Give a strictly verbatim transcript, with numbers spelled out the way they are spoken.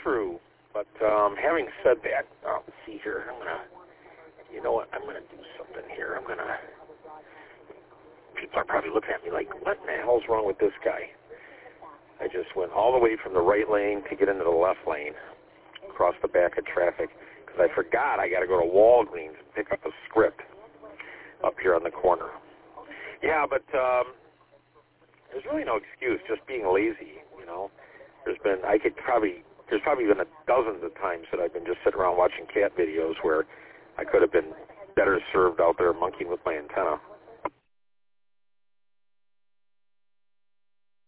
true. But um, having said that, uh, let's see here. I'm gonna, you know what? I'm gonna do something here. I'm gonna. People are probably looking at me like, what in the hell's wrong with this guy? I just went all the way from the right lane to get into the left lane, across the back of traffic, because I forgot I got to go to Walgreens and pick up a script up here on the corner. Yeah, but um, there's really no excuse, just being lazy, you know. There's been, I could probably, there's probably been a dozens of times that I've been just sitting around watching cat videos where I could have been better served out there monkeying with my antenna.